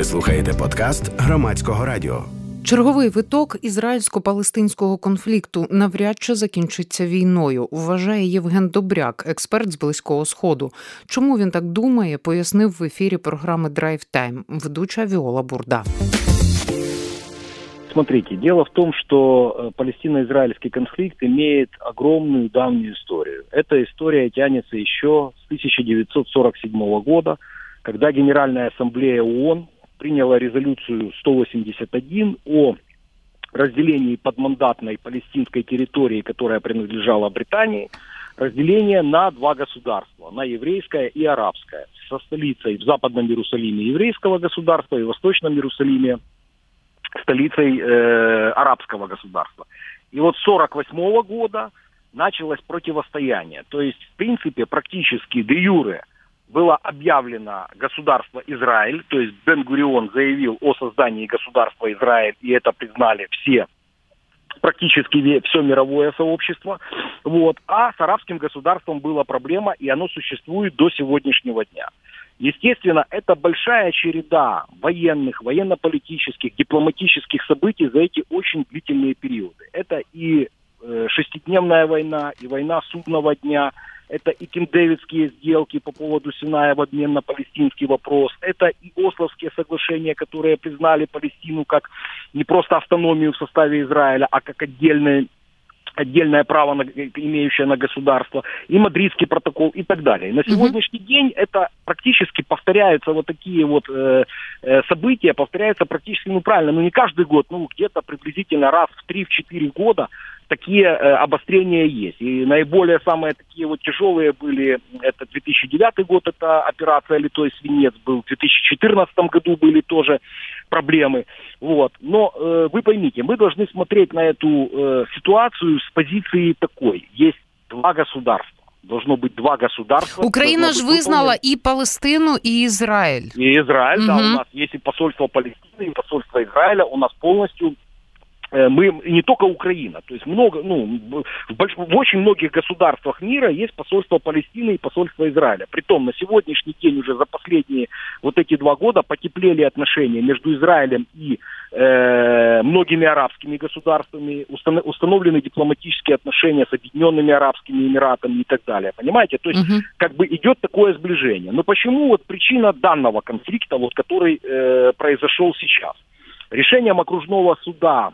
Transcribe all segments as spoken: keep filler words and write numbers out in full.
Ви слухаєте подкаст Громадського радіо. Черговий виток ізраїльсько-палестинського конфлікту навряд чи закінчиться війною, вважає Євген Добряк, експерт з Близького Сходу. Чому він так думає, пояснив в ефірі програми «Драйв Тайм» ведуча Віола Бурда. Смотрите, дело в том, что палестино-израильский конфликт имеет огромную давнюю историю. Эта история тянется еще с тысяча девятьсот сорок седьмого года, когда Генеральная ассамблея ООН приняла резолюцию сто восемьдесят один о разделении подмандатной палестинской территории, которая принадлежала Британии, разделение на два государства, на еврейское и арабское, со столицей в Западном Иерусалиме еврейского государства и в Восточном Иерусалиме столицей э, арабского государства. И вот с сорок восьмого года началось противостояние. То есть, в принципе, практически де юре было объявлено государство Израиль, то есть Бен-Гурион заявил о создании государства Израиль, и это признали все, практически все мировое сообщество. Вот. А с арабским государством была проблема, и оно существует до сегодняшнего дня. Естественно, это большая череда военных, военно-политических, дипломатических событий за эти очень длительные периоды. Это и э, шестидневная война, и война судного дня, это и кемп-дэвидские сделки по поводу Синая в обмен на палестинский вопрос, это и Ословские соглашения, которые признали Палестину как не просто автономию в составе Израиля, а как отдельное отдельное право, на, имеющее на государство, и Мадридский протокол и так далее. И на сегодняшний mm-hmm. день это практически повторяются вот такие вот э, э, события, повторяются практически, ну правильно, ну не каждый год, ну где-то приблизительно раз в три-четыре года такие э, обострения есть. И наиболее самые такие вот тяжелые были, это две тысячи девятый год, это операция «Литой свинец» был, в две тысячи четырнадцатом году были тоже проблемы. Вот. Но э, вы поймите, мы должны смотреть на эту э, ситуацию с позиции такой. Есть два государства. Должно быть два государства. Украина же вызнала и Палестину, и Израиль. И Израиль, угу. Да, у нас есть и посольство Палестины, и посольство Израиля. У нас полностью мы, не только Украина, то есть много, ну, в, больш, в очень многих государствах мира есть посольство Палестины и посольство Израиля. Притом на сегодняшний день уже за последние вот эти два года потеплели отношения между Израилем и э, многими арабскими государствами, установ, установлены дипломатические отношения с Объединенными Арабскими Эмиратами и так далее. Понимаете? То есть uh-huh. как бы идет такое сближение. Но почему вот причина данного конфликта, вот, который э, произошел сейчас? Решением окружного суда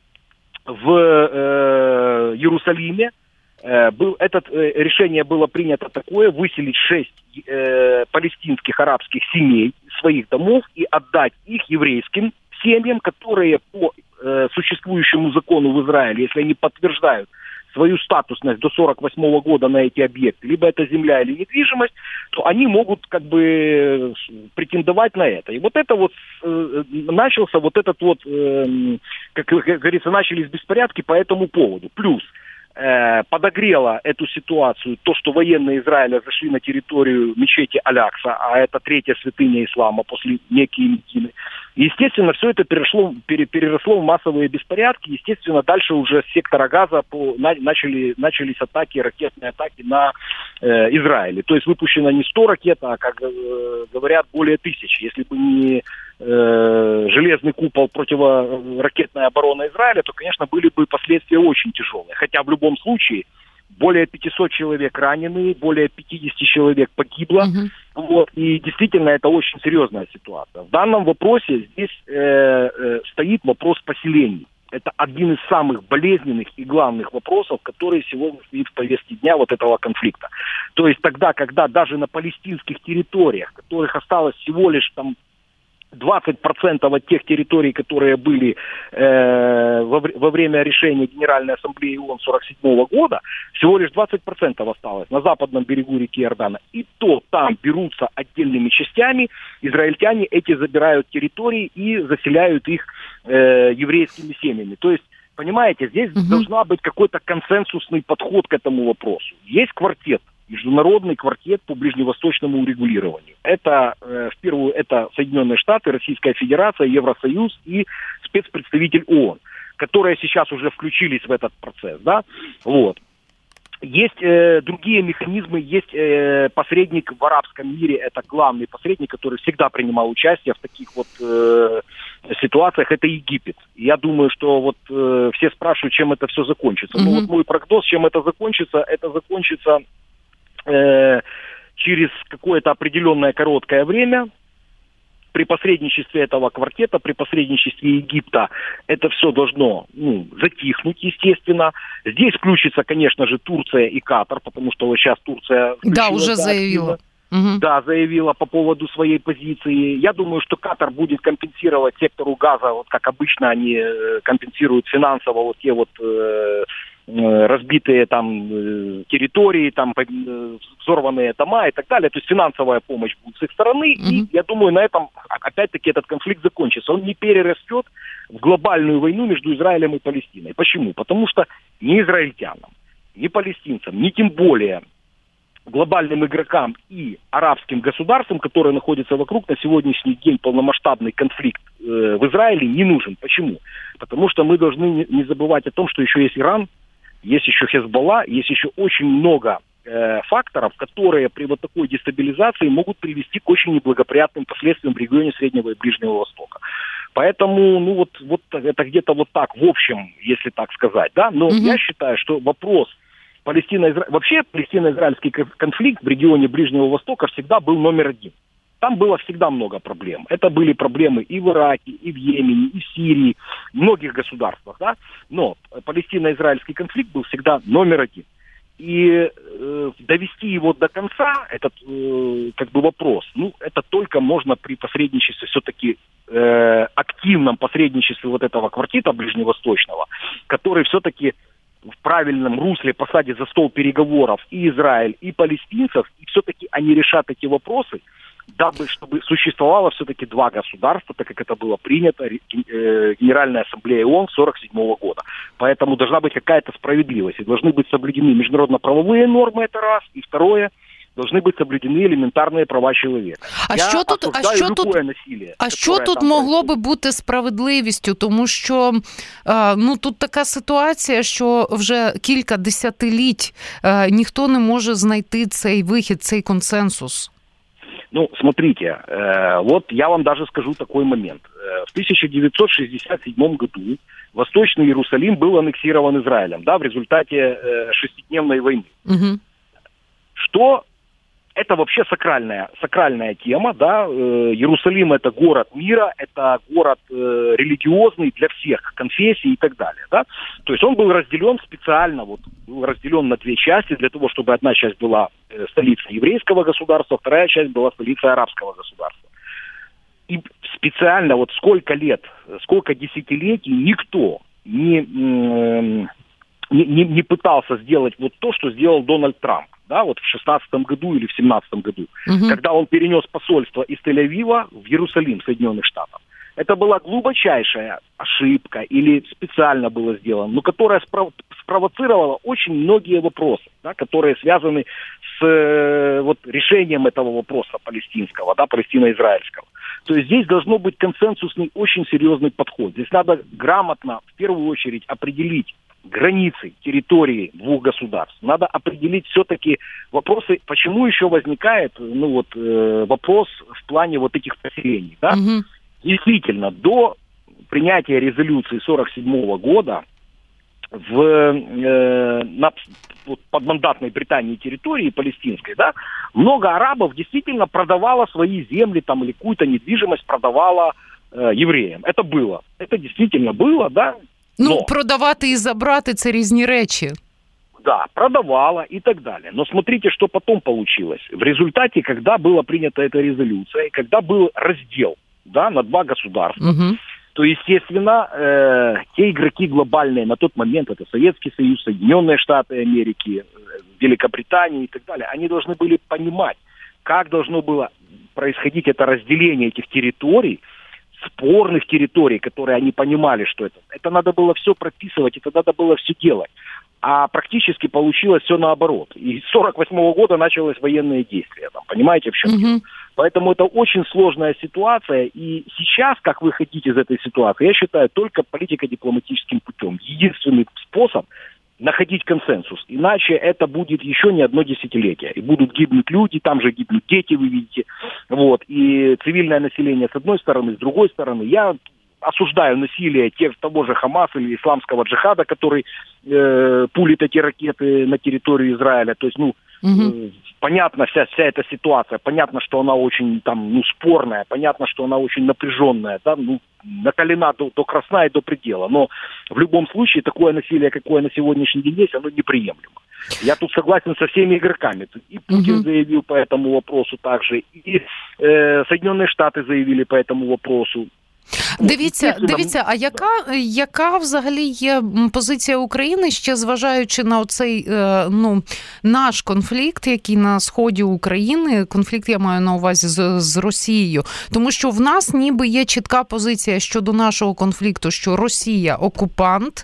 в э, Иерусалиме э, был, этот, э, решение было принято такое: выселить шесть э, палестинских арабских семей своих домов и отдать их еврейским семьям, которые по э, существующему закону в Израиле, если они подтверждают свою статусность до сорок восьмого года на эти объекты, либо это земля или недвижимость, то они могут как бы претендовать на это. И вот это вот э, начался вот этот вот, э, как, как говорится, начались беспорядки по этому поводу. Плюс э, подогрело эту ситуацию то, что военные Израиля зашли на территорию мечети Аль-Акса, а это третья святыня ислама после Мекки и Медины. Естественно, все это перешло, пере, переросло в массовые беспорядки. Естественно, дальше уже с сектора Газа по, на, начали, начались атаки, ракетные атаки на э, Израиле. То есть выпущено не сто ракет, а, как э, говорят, более тысячи. Если бы не э, железный купол противоракетной обороны Израиля, то, конечно, были бы последствия очень тяжелые. Хотя в любом случае более пятьсот человек ранены, более пятьдесят человек погибло. Uh-huh. Вот, и действительно это очень серьезная ситуация. В данном вопросе здесь э, э, стоит вопрос поселений. Это один из самых болезненных и главных вопросов, которые сегодня стоит в повестке дня вот этого конфликта. То есть тогда, когда даже на палестинских территориях, которых осталось всего лишь там двадцать процентов от тех территорий, которые были э, во, во время решения Генеральной Ассамблеи ООН сорок седьмого года, всего лишь двадцать процентов осталось на западном берегу реки Иордана. И то там берутся отдельными частями, израильтяне эти забирают территории и заселяют их э, еврейскими семьями. То есть, понимаете, здесь угу. должна быть какой-то консенсусный подход к этому вопросу. Есть квартет. Международный квартет по ближневосточному урегулированию. Это, э, в первую, это Соединенные Штаты, Российская Федерация, Евросоюз и спецпредставитель ООН, которые сейчас уже включились в этот процесс, да, вот. Есть э, другие механизмы, есть э, посредник в арабском мире, это главный посредник, который всегда принимал участие в таких вот э, ситуациях, это Египет. Я думаю, что вот э, все спрашивают, чем это все закончится. Mm-hmm. Ну вот мой прогноз, чем это закончится, это закончится э, через какое-то определенное короткое время. При посредничестве этого квартета, при посредничестве Египта это все должно ну, затихнуть, естественно. Здесь включится, конечно же, Турция и Катар, потому что вот сейчас Турция... Да, уже заявила. Угу. Да, заявила по поводу своей позиции. Я думаю, что Катар будет компенсировать сектору газа, вот как обычно они компенсируют финансово вот те вот... Э, разбитые там территории, там взорванные дома и так далее. То есть финансовая помощь будет с их стороны. Mm-hmm. И я думаю, на этом опять-таки этот конфликт закончится. Он не перерастет в глобальную войну между Израилем и Палестиной. Почему? Потому что ни израильтянам, ни палестинцам, ни тем более глобальным игрокам и арабским государствам, которые находятся вокруг, на сегодняшний день полномасштабный конфликт э, в Израиле не нужен. Почему? Потому что мы должны не, не забывать о том, что еще есть Иран, есть еще Хезболла, есть еще очень много э, факторов, которые при вот такой дестабилизации могут привести к очень неблагоприятным последствиям в регионе Среднего и Ближнего Востока. Поэтому, ну вот, вот это где-то вот так, в общем, если так сказать, да. Но mm-hmm. я считаю, что вопрос Палестино-Изра... вообще палестино-израильский конфликт в регионе Ближнего Востока всегда был номер один. Там было всегда много проблем. Это были проблемы и в Ираке, и в Йемене, и в Сирии, в многих государствах, да. Но палестино-израильский конфликт был всегда номер один. И э, довести его до конца, этот э, как бы вопрос, ну, это только можно при посредничестве, все-таки э, активном посредничестве вот этого квартета ближневосточного, который все-таки в правильном русле посадит за стол переговоров и Израиль, и палестинцев, и все-таки они решат эти вопросы, дабы чтобы существовало все-таки два государства, так как это было принято Генеральной Ассамблеей ООН сорок седьмого года. Поэтому должна быть какая-то справедливость, и должны быть соблюдены международно-правовые нормы, это раз, и второе, должны быть соблюдені елементарні права чоловіка. А Я що тут, а що тут, насилие, а що тут могло би бути справедливістю? Тому що ну, тут така ситуація, що вже кілька десятиліть ніхто не може знайти цей вихід, цей консенсус. Ну, смотрите, э, вот я вам даже скажу такой момент. Э, в тысяча девятьсот шестьдесят седьмом году Восточный Иерусалим был аннексирован Израилем, да, в результате э, шестидневной войны. Угу. Что это вообще сакральная, сакральная тема, да, э, Иерусалим это город мира, это город э, религиозный для всех конфессий и так далее, да, то есть он был разделен специально, вот, был разделен на две части для того, чтобы одна часть была э, столицей еврейского государства, вторая часть была столицей арабского государства. И специально вот сколько лет, сколько десятилетий никто не, э, не, не, не пытался сделать вот то, что сделал Дональд Трамп. Да, вот в шестнадцатом году или в семнадцатом году, угу. когда он перенес посольство из Тель-Авива в Иерусалим, Соединенных Штатов. Это была глубочайшая ошибка или специально было сделано, но которая спров... спровоцировала очень многие вопросы, да, которые связаны с э, вот, решением этого вопроса палестинского, да, палестино-израильского. То есть здесь должно быть консенсусный, очень серьезный подход. Здесь надо грамотно, в первую очередь, определить границы территории двух государств. Надо определить все-таки вопросы, почему еще возникает ну, вот, э, вопрос в плане вот этих поселений. Да? Угу. Действительно, до принятия резолюции сорок седьмого года в, э, на вот, подмандатной Британии территории палестинской, да, много арабов действительно продавало свои земли там, или какую-то недвижимость продавало э, евреям. Это было. Это действительно было, да. Ну, но продавати і забрати – це різні речі. Да, продавала и так далее. Но смотрите, что потом получилось. В результате, когда была принята эта резолюция, и когда был раздел, да, на два государства, угу. то, естественно, э, те игроки глобальные на тот момент, это Советский Союз, Соединенные Штаты Америки, Великобритания и так далее, они должны были понимать, как должно было происходить это разделение этих территорий, спорных территорий, которые они понимали, что это. Это надо было все прописывать, это надо было все делать. А практически получилось все наоборот. И с сорок восьмого года началось военные действия. Там, понимаете, в чем дело? Mm-hmm. Поэтому это очень сложная ситуация. И сейчас, как выходить из этой ситуации, я считаю, только политико-дипломатическим путем. Единственный способ находить консенсус. Иначе это будет еще не одно десятилетие. И будут гибнуть люди, там же гибнут дети, вы видите. Вот. И цивильное население с одной стороны, с другой стороны. Я осуждаю насилие тех, того же Хамаса или исламского джихада, который э, пулит эти ракеты на территорию Израиля. То есть, ну, угу. э, понятно вся, вся эта ситуация, понятно, что она очень там, ну, спорная, понятно, что она очень напряженная, да, ну, накалена до, до красна и до предела. Но в любом случае такое насилие, какое на сегодняшний день есть, оно неприемлемо. Я тут согласен со всеми игроками. И Путин угу. заявил по этому вопросу также, и э, Соединенные Штаты заявили по этому вопросу. Дивіться, дивіться, а яка, яка взагалі є позиція України, ще зважаючи на оцей, ну, наш конфлікт, який на сході України, конфлікт я маю на увазі з, з Росією, тому що в нас ніби є чітка позиція щодо нашого конфлікту, що Росія окупант,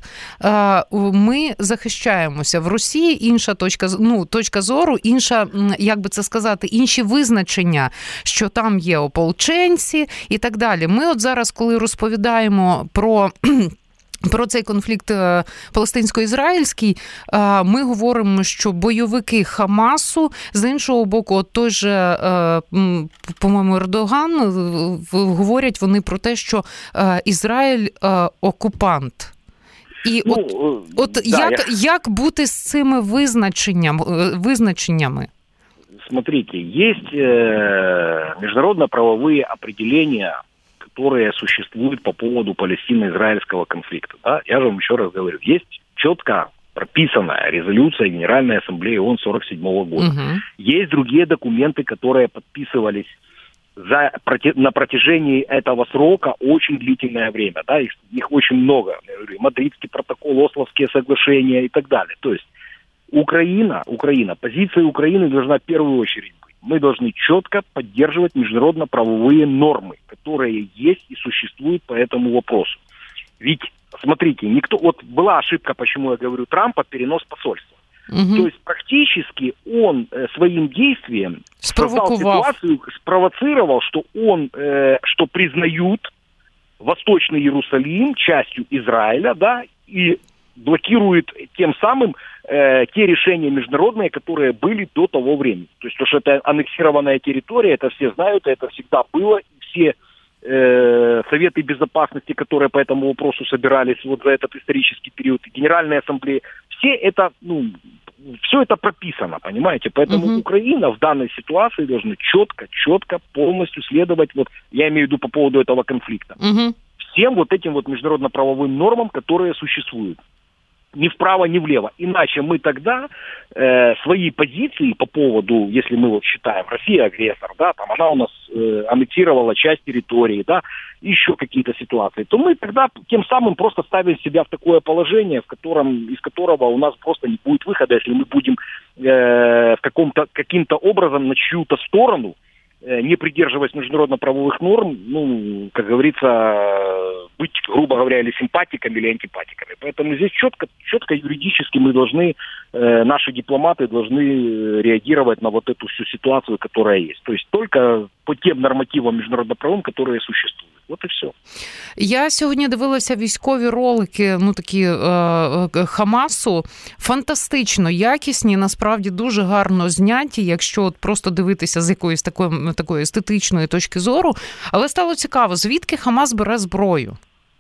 ми захищаємося. В Росії інша точка, ну, точка зору, інша, як би це сказати, інші визначення, що там є ополченці і так далі. Ми от зараз, коли розповідаємо про, про цей конфлікт палестинсько-ізраїльський, ми говоримо, що бойовики Хамасу, з іншого боку, от той же, по-моєму, Ердоган, говорять вони про те, що Ізраїль окупант. І ну, от, от да, як, я... як бути з цими визначенням, визначеннями? Смотрите, есть э, международно-правовые определения, которые существуют по поводу палестино-израильского конфликта. Да? Я же вам еще раз говорю, есть четко прописанная резолюция Генеральной Ассамблеи ООН сорок седьмого года. Угу. Есть другие документы, которые подписывались за, на протяжении этого срока очень длительное время. Да? Их, их очень много. Я говорю, Мадридский протокол, Ословские соглашения и так далее. То есть Украина, Украина, позиция Украины должна в первую очередь быть. Мы должны четко поддерживать международно-правовые нормы, которые есть и существуют по этому вопросу. Ведь, смотрите, никто... Вот была ошибка, почему я говорю Трампа, перенос посольства. Угу. То есть практически он э, своим действием создал ситуацию, спровоцировал, что он, э, что признают Восточный Иерусалим частью Израиля, да, и блокирует тем самым э, те решения международные, которые были до того времени. То есть, то, что это аннексированная территория, это все знают, это всегда было. Все э, Советы Безопасности, которые по этому вопросу собирались вот за этот исторический период, Генеральная Ассамблея, все это, ну, все это прописано, понимаете? Поэтому угу. Украина в данной ситуации должна четко, четко, полностью следовать, вот, я имею в виду по поводу этого конфликта, угу. всем вот этим вот международно-правовым нормам, которые существуют. Ни вправо, ни влево. Иначе мы тогда э, свои позиции по поводу, если мы вот считаем, Россия агрессор, да, там она у нас э, аннексировала часть территории, да, еще какие-то ситуации, то мы тогда тем самым просто ставим себя в такое положение, в котором, из которого у нас просто не будет выхода, если мы будем э, в каком-то, каким-то образом на чью-то сторону, не придерживаясь международно-правовых норм, ну, как говорится, быть, грубо говоря, или симпатиками, или антипатиками. Поэтому здесь четко, четко юридически мы должны, э, наши дипломаты должны реагировать на вот эту всю ситуацию, которая есть. То есть только по тем нормативам международно-правовым, которые существуют. От і все. Я сьогодні дивилася військові ролики, ну такі е, Хамасу, фантастично якісні, насправді дуже гарно зняті, якщо от просто дивитися з якоїсь такої, такої естетичної точки зору. Але стало цікаво, звідки Хамас бере зброю?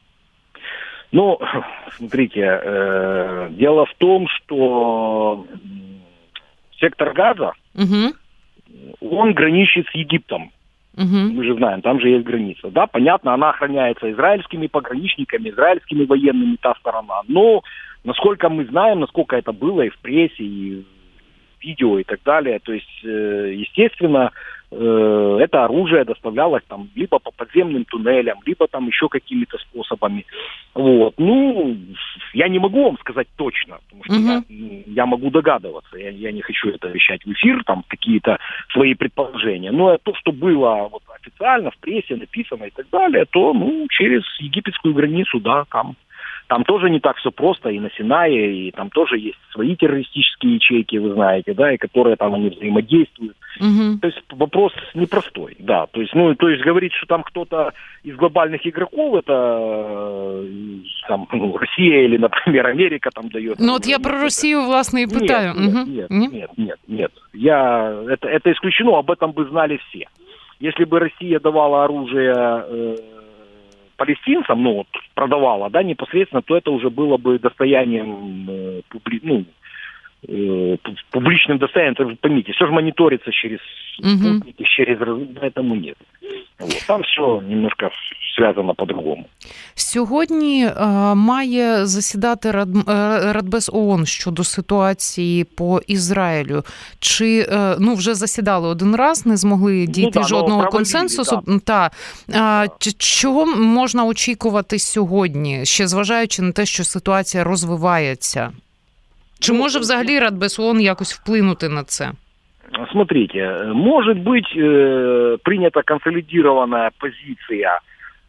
Ну, смотрите, э, дело в том, что сектор Газа, угу. он граничит с Египтом. Угу. Мы же знаем, там же есть граница. Да, понятно, она охраняется израильскими пограничниками, израильскими военными, та сторона. Но, насколько мы знаем, насколько это было и в прессе, и в видео, и так далее, то есть, естественно, это оружие доставлялось там либо по подземным туннелям, либо там еще какими-то способами. Вот. Ну, я не могу вам сказать точно, потому что угу. я, я могу догадываться. Я, я не хочу это вещать в эфир, там какие-то свои предположения. Но то, что было вот, официально в прессе написано и так далее, то ну, через египетскую границу, да, там Там тоже не так все просто, и на Синае, и там тоже есть свои террористические ячейки, вы знаете, да, и которые там они взаимодействуют. Угу. То есть вопрос непростой, да. То есть, ну, то есть говорить, что там кто-то из глобальных игроков, это там, ну, Россия или, например, Америка там дает. Ну, вот я про Россию, власне, и питаю. Нет, угу. нет, нет, нет, нет, нет. Я, это, это исключено, об этом бы знали все. Если бы Россия давала оружие э, палестинцам, ну, вот, продавала, да, непосредственно, то это уже было бы достоянием, э, публи, ну, э, публичным достоянием. Вы поймите, все же мониторится через спутники, угу. через... Поэтому нет. Вот. Там все немножко зв'язано по-другому. Сьогодні е, має засідати Рад, е, Радбез ООН щодо ситуації по Ізраїлю. Чи, е, ну, вже засідали один раз, не змогли дійти ну, да, жодного консенсусу. Да. Та, да. Е, чого можна очікувати сьогодні, ще зважаючи на те, що ситуація розвивається? Чи ну, може взагалі Радбез ООН якось вплинути на це? Смотрите, может быть э, принята консолидированная позиция,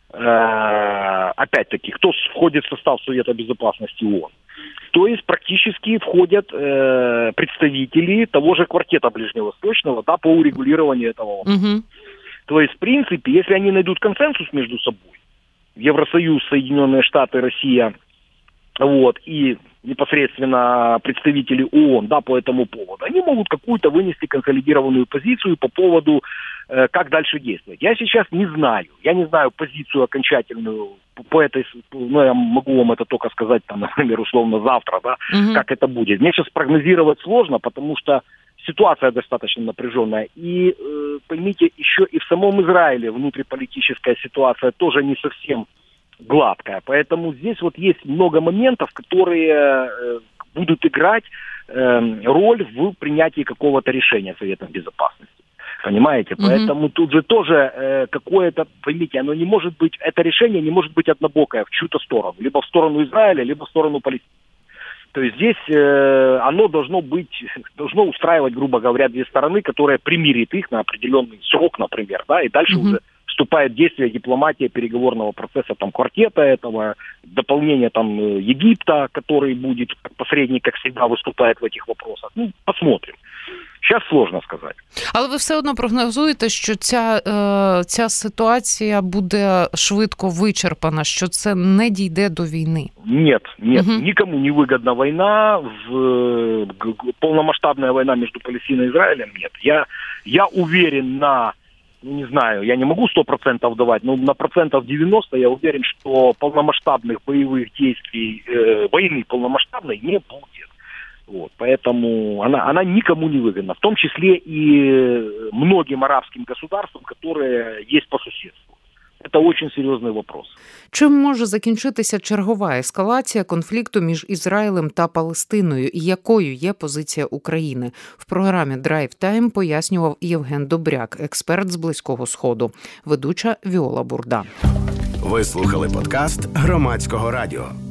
э, опять-таки, кто входит в состав Совета Безопасности ООН. То есть практически входят э, представители того же квартета Ближневосточного, да, по урегулированию этого вопроса. Угу. То есть, в принципе, если они найдут консенсус между собой, Евросоюз, Соединенные Штаты, Россия, вот, и непосредственно представители ООН, да, по этому поводу, они могут какую-то вынести консолидированную позицию по поводу, э, как дальше действовать. Я сейчас не знаю, я не знаю позицию окончательную по этой, ну, я могу вам это только сказать, там, например, условно завтра, да, угу. как это будет. Мне сейчас прогнозировать сложно, потому что ситуация достаточно напряженная. И, э, поймите, еще и в самом Израиле внутриполитическая ситуация тоже не совсем гладкая. Поэтому здесь вот есть много моментов, которые э, будут играть э, роль в принятии какого-то решения Советом Безопасности. Понимаете? Mm-hmm. Поэтому тут же тоже э, какое-то, поймите, оно не может быть, это решение не может быть однобокое в чью-то сторону. Либо в сторону Израиля, либо в сторону Палестины. То есть здесь э, оно должно быть, должно устраивать, грубо говоря, две стороны, которые примирит их на определенный срок, например, да, и дальше mm-hmm. уже вступает в действие дипломатия переговорного процесса там квартета этого, дополнение там Египта, который будет как посредник, как всегда, выступает в этих вопросах. Ну, посмотрим. Зараз сложно сказати. Але ви все одно прогнозуєте, що ця, е, ця ситуація буде швидко вичерпана, що це не дійде до війни? Нет, нет, угу. никому не выгодна война, в, полномасштабная война между Палестиной и Израилем нет. Я, я уверен на, ну не знаю, я не могу сто процентов давать, но на процентов девяносто я уверен, что полномасштабных боевых действий, э, войны полномасштабной не будет. Вот, поэтому она, она никому не выгодна, в том числе и многим арабским государствам, которые есть по соседству. Это очень серйозний вопрос. Чим може закінчитися чергова ескалація конфлікту між Ізраїлем та Палестиною і якою є позиція України? В програмі «Драйв Тайм» пояснював Євген Добряк, експерт з Близького Сходу, ведуча Віола Бурда. Ви слухали подкаст Громадського радіо.